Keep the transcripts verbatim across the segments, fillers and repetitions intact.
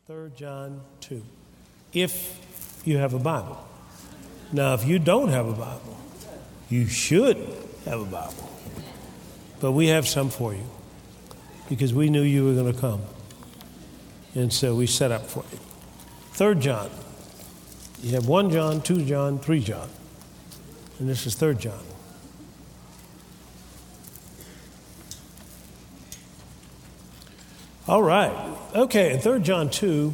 Third John two, if you have a Bible. Now, if you don't have a Bible, you should have a Bible. But we have some for you because we knew you were going to come. And so we set up for you. Third John. You have one John, two John, three John. And this is Third John. All right. Okay, in Third John two,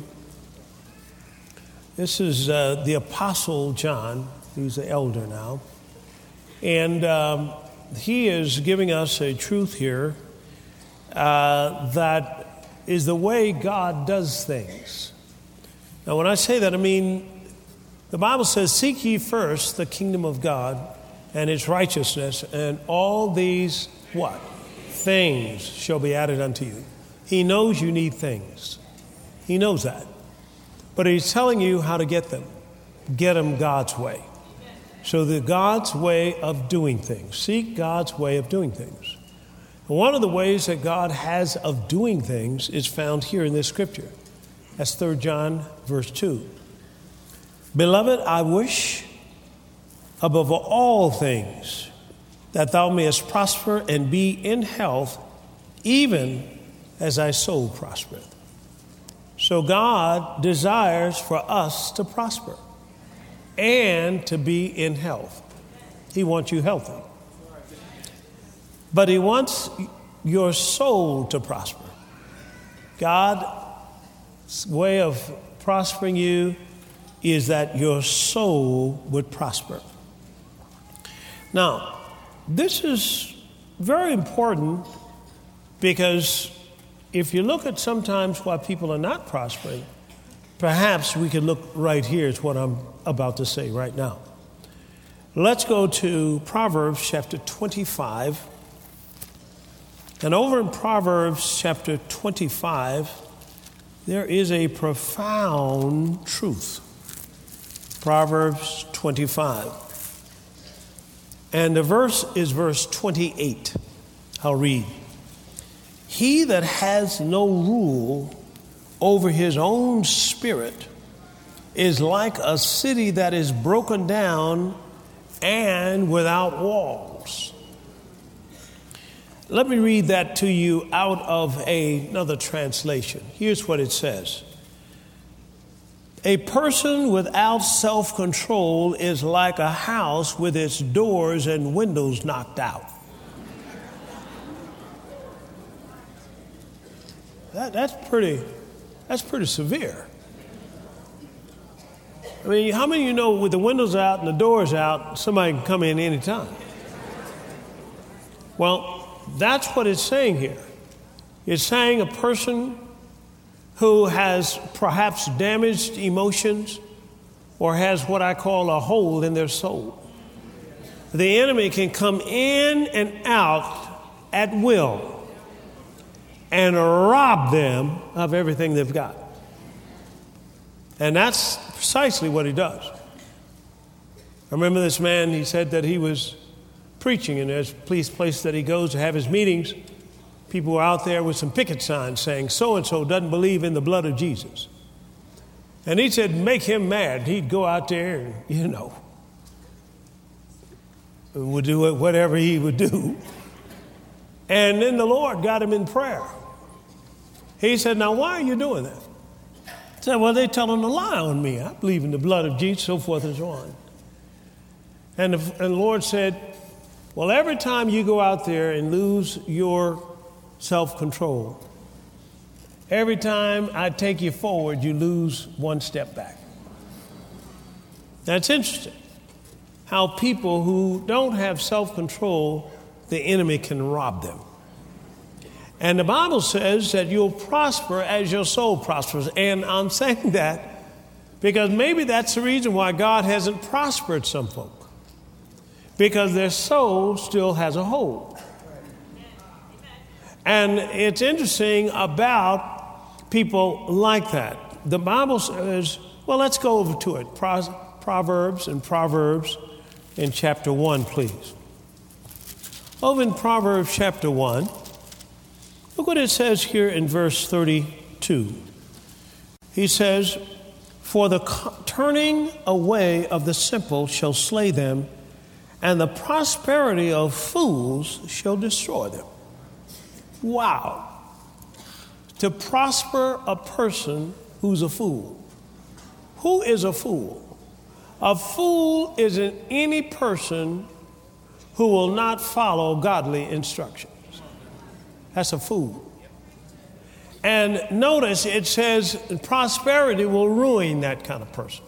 this is uh, the Apostle John. He's the elder now. And um, he is giving us a truth here uh, that is the way God does things. Now, when I say that, I mean, the Bible says, seek ye first the kingdom of God and its righteousness, and all these, what? Things shall be added unto you. He knows you need things. He knows that. But he's telling you how to get them. Get them God's way. So the God's way of doing things. Seek God's way of doing things. And one of the ways that God has of doing things is found here in this scripture. That's Third John verse two. Beloved, I wish above all things that thou mayest prosper and be in health, even as thy soul prospereth. So God desires for us to prosper and to be in health. He wants you healthy. But he wants your soul to prosper. God's way of prospering you is that your soul would prosper. Now, this is very important because if you look at sometimes why people are not prospering, perhaps we could look right here at what I'm about to say right now. Let's go to Proverbs chapter twenty-five. And over in Proverbs chapter twenty-five, there is a profound truth. Proverbs twenty-five. And the verse is verse twenty-eight. I'll read. He that has no rule over his own spirit is like a city that is broken down and without walls. Let me read that to you out of a, another translation. Here's what it says. A person without self-control is like a house with its doors and windows knocked out. That, that's pretty, that's pretty severe. I mean, how many of you know with the windows out and the doors out, somebody can come in any time? Well, that's what it's saying here. It's saying a person who has perhaps damaged emotions or has what I call a hole in their soul. The enemy can come in and out at will and rob them of everything they've got. And that's precisely what he does. I remember this man, he said that he was preaching, and there's a police place that he goes to have his meetings. People were out there with some picket signs saying, so-and-so doesn't believe in the blood of Jesus. And he said, make him mad. He'd go out there and, you know, would do whatever he would do. And then the Lord got him in prayer. He said, now, why are you doing that? He said, well, they're telling a lie on me. I believe in the blood of Jesus, so forth and so on. And the, and the Lord said, well, every time you go out there and lose your self-control, every time I take you forward, you lose one step back. That's interesting, how people who don't have self-control, the enemy can rob them. And the Bible says that you'll prosper as your soul prospers. And I'm saying that because maybe that's the reason why God hasn't prospered some folk. Because their soul still has a hole. And it's interesting about people like that. The Bible says, well, let's go over to it. Proverbs and Proverbs in chapter one, please. Over in Proverbs chapter one, look what it says here in verse thirty-two. He says, for the turning away of the simple shall slay them, and the prosperity of fools shall destroy them. Wow. To prosper a person who's a fool. Who is a fool? A fool isn't any person who will not follow godly instructions. That's a fool. And notice it says prosperity will ruin that kind of person.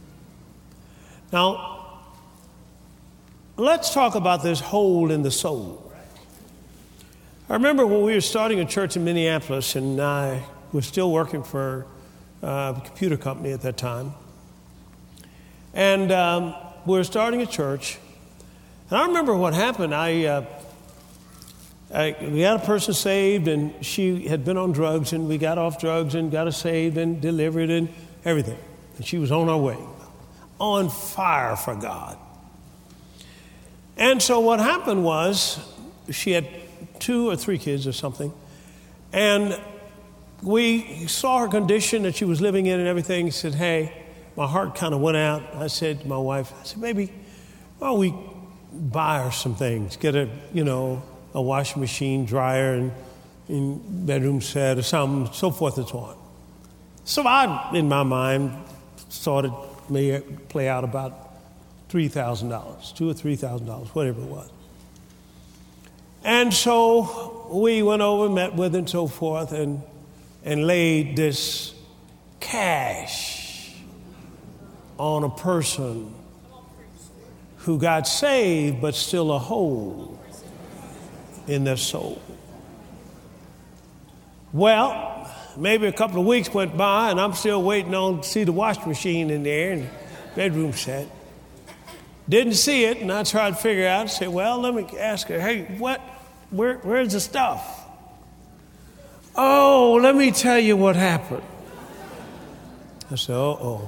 Now, let's talk about this hole in the soul. I remember when we were starting a church in Minneapolis, and I was still working for uh, a computer company at that time. And um, we were starting a church. And I remember what happened. I... Uh, I, we had a person saved, and she had been on drugs, and we got off drugs and got her saved and delivered and everything. And she was on her way, on fire for God. And so what happened was she had two or three kids or something, and we saw her condition that she was living in and everything. Said, hey, my heart kind of went out. I said to my wife, I said, baby, why don't we buy her some things, get her, you know, a washing machine, dryer, and, and bedroom set or something, so forth and so on. So I, in my mind, thought it may play out about three thousand dollars, two or three thousand dollars, whatever it was. And so we went over, met with, and so forth, and and laid this cash on a person who got saved, but still a hole in their soul. Well, maybe a couple of weeks went by, and I'm still waiting on to see the washing machine in there and the bedroom set. Didn't see it, and I tried to figure out. I said, well, let me ask her, hey, what? Where, where's the stuff? Oh, let me tell you what happened. I said, uh-oh.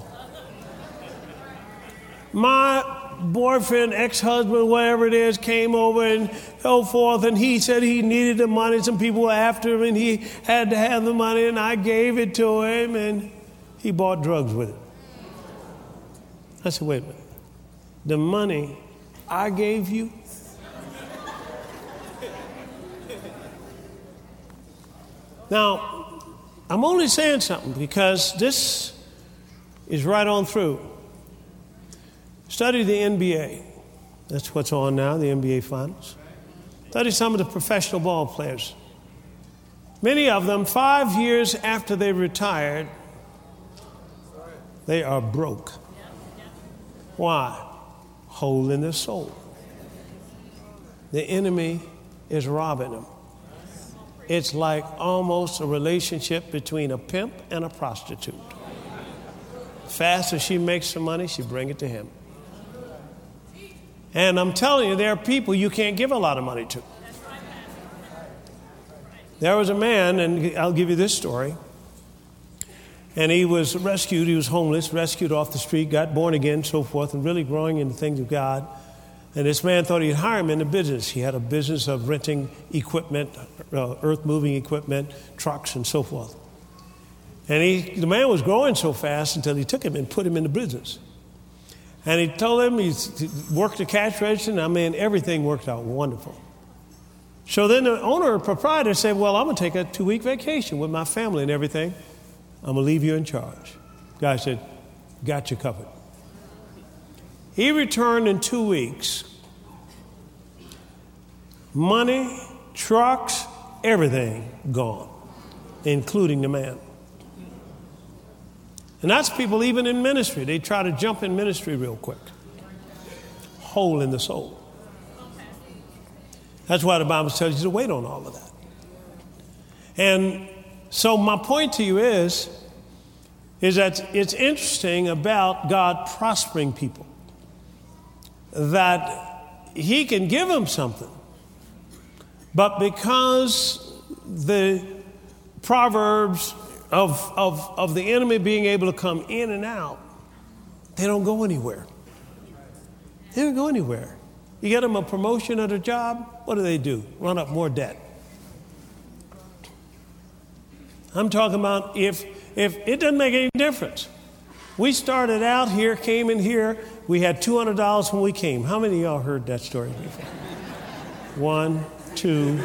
My boyfriend, ex-husband, whatever it is, came over and so forth, and he said he needed the money. Some people were after him, and he had to have the money, and I gave it to him, and he bought drugs with it. I said, wait a minute. The money I gave you? Now, I'm only saying something because this is right on through. Study the N B A. That's what's on now, the N B A Finals. Study some of the professional ball players. Many of them, five years after they retired, they are broke. Why? Hole in their soul. The enemy is robbing them. It's like almost a relationship between a pimp and a prostitute. Fast as she makes some money, she bring it to him. And I'm telling you, there are people you can't give a lot of money to. There was a man, and I'll give you this story. And he was rescued. He was homeless, rescued off the street, got born again, so forth, and really growing in the things of God. And this man thought he'd hire him in the business. He had a business of renting equipment, uh, earth-moving equipment, trucks, and so forth. And he, the man was growing so fast until he took him and put him in the business. And he told him he worked the cash register, and I mean, everything worked out wonderful. So then the owner or proprietor said, well, I'm going to take a two-week vacation with my family and everything. I'm going to leave you in charge. The guy said, got you covered. He returned in two weeks. Money, trucks, everything gone, including the man. And that's people even in ministry. They try to jump in ministry real quick. Hole in the soul. That's why the Bible tells you to wait on all of that. And so my point to you is, is that it's interesting about God prospering people, that he can give them something, but because the Proverbs of, of, of the enemy being able to come in and out, they don't go anywhere. They don't go anywhere. You get them a promotion at a job, what do they do? Run up more debt. I'm talking about if if it doesn't make any difference. We started out here, came in here. We had two hundred dollars when we came. How many of y'all heard that story before? One, two.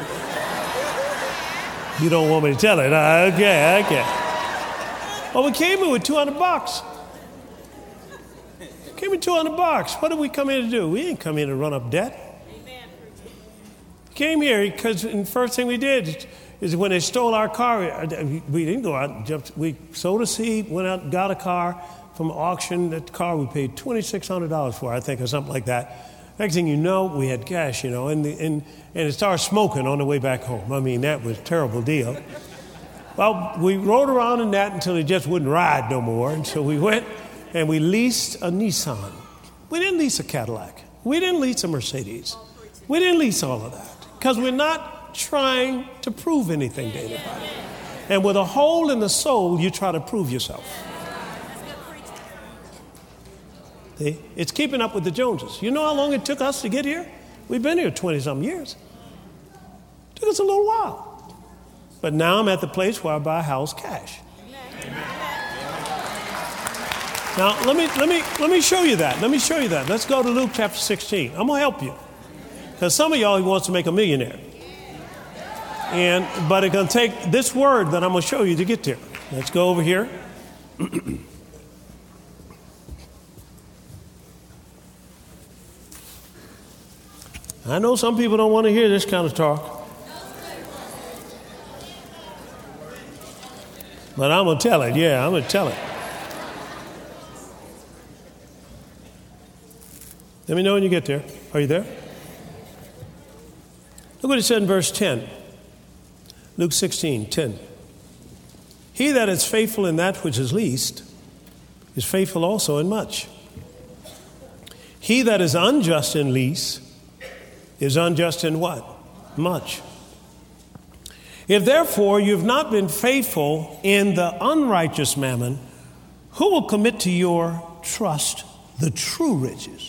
You don't want me to tell it. Uh, okay, okay. Well, we came in with two hundred bucks. Came in two hundred bucks. What did we come in to do? We didn't come in to run up debt. We came here because the first thing we did is when they stole our car, we didn't go out and jump. We sowed a seed, went out and got a car from an auction. That car we paid twenty-six hundred dollars for, I think, or something like that. Next thing you know, we had cash, you know, and, the, and, and it started smoking on the way back home. I mean, that was a terrible deal. Well, we rode around in that until it just wouldn't ride no more. And so we went and we leased a Nissan. We didn't lease a Cadillac. We didn't lease a Mercedes. We didn't lease all of that because we're not trying to prove anything to anybody. And with a hole in the soul, you try to prove yourself. See? It's keeping up with the Joneses. You know how long it took us to get here? We've been here twenty-some years. It took us a little while. But now I'm at the place where I buy a house cash. Now, let me, let me, let me show you that. Let me show you that. Let's go to Luke chapter sixteen. I'm going to help you. Because some of y'all he wants to make a millionaire. And, but it's going to take this word that I'm going to show you to get there. Let's go over here. I know some people don't want to hear this kind of talk. But I'm going to tell it. Yeah, I'm going to tell it. Let me know when you get there. Are you there? Look what it said in verse ten. Luke sixteen, ten. He that is faithful in that which is least is faithful also in much. He that is unjust in least is unjust in what? Much. If therefore you've not been faithful in the unrighteous mammon, who will commit to your trust the true riches?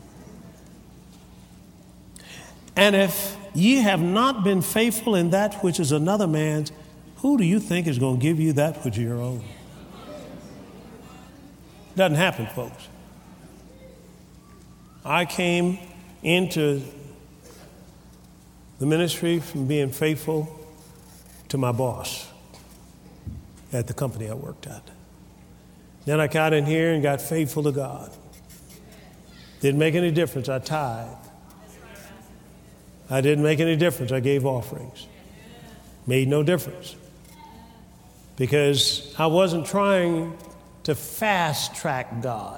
And if ye have not been faithful in that which is another man's, who do you think is going to give you that which is your own? Doesn't happen, folks. I came into the ministry from being faithful to my boss at the company I worked at. Then I got in here and got faithful to God. Didn't make any difference. I tithed. I didn't make any difference. I gave offerings. Made no difference. Because I wasn't trying to fast track God.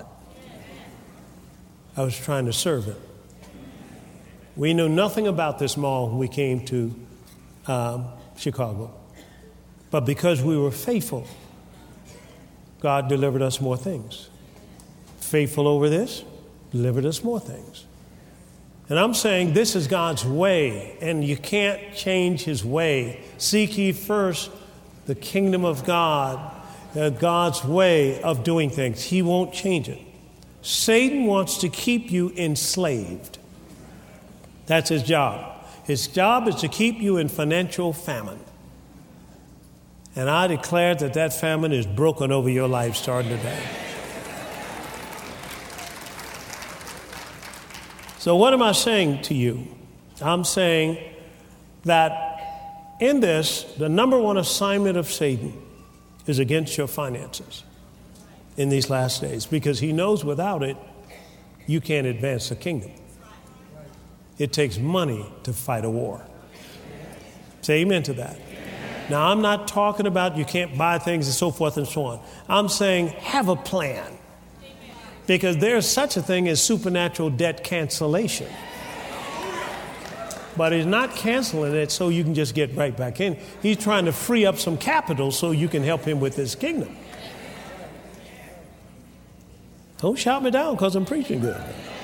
I was trying to serve Him. We knew nothing about this mall when we came to um, Chicago. But because we were faithful, God delivered us more things. Faithful over this, delivered us more things. And I'm saying this is God's way, and you can't change His way. Seek ye first the kingdom of God, uh, God's way of doing things. He won't change it. Satan wants to keep you enslaved. That's his job. His job is to keep you in financial famine. And I declare that that famine is broken over your life starting today. So what am I saying to you? I'm saying that in this, the number one assignment of Satan is against your finances in these last days, because he knows without it, you can't advance the kingdom. It takes money to fight a war. Say amen to that. Now, I'm not talking about you can't buy things and so forth and so on. I'm saying have a plan. Because there's such a thing as supernatural debt cancellation. But he's not canceling it so you can just get right back in. He's trying to free up some capital so you can help him with his kingdom. Don't shout me down because I'm preaching good.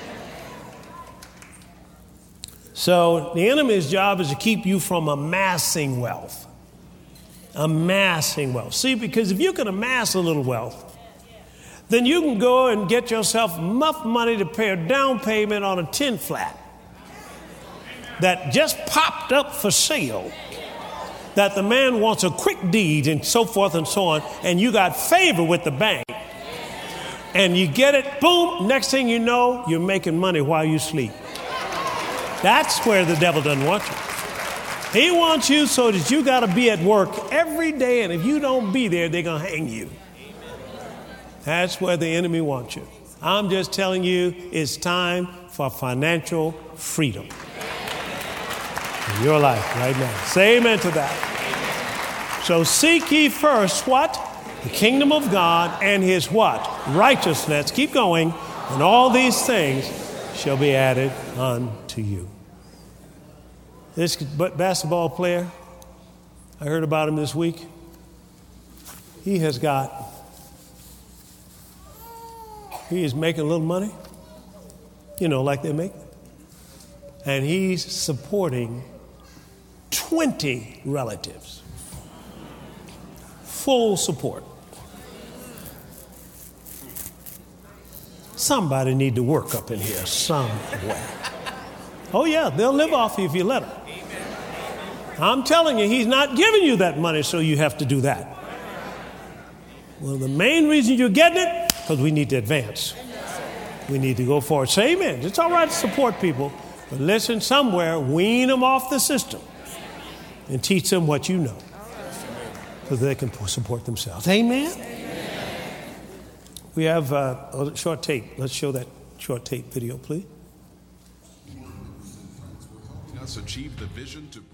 So the enemy's job is to keep you from amassing wealth. Amassing wealth. See, because if you can amass a little wealth, then you can go and get yourself enough money to pay a down payment on a tin flat that just popped up for sale. that the man wants a quick deed and so forth and so on, and you got favor with the bank, and you get it, boom, next thing you know, you're making money while you sleep. That's where the devil doesn't want you. He wants you so that you got to be at work every day, and if you don't be there, they're going to hang you. That's where the enemy wants you. I'm just telling you, it's time for financial freedom in your life right now. Say amen to that. So seek ye first what? The kingdom of God and his what? Righteousness. Keep going. And all these things shall be added unto you. This basketball player, I heard about him this week. He has got, he is making a little money, you know, like they make. And he's supporting twenty relatives. Full support. Somebody need to work up in here somewhere. Oh yeah, they'll live off you if you let them. I'm telling you, he's not giving you that money, so you have to do that. Well, the main reason you're getting it, because we need to advance. We need to go forward. Say amen. It's all right to support people, but listen, somewhere, wean them off the system and teach them what you know so they can support themselves. Amen? Amen. We have uh, a short tape. Let's show that short tape video, please. Us achieve the vision to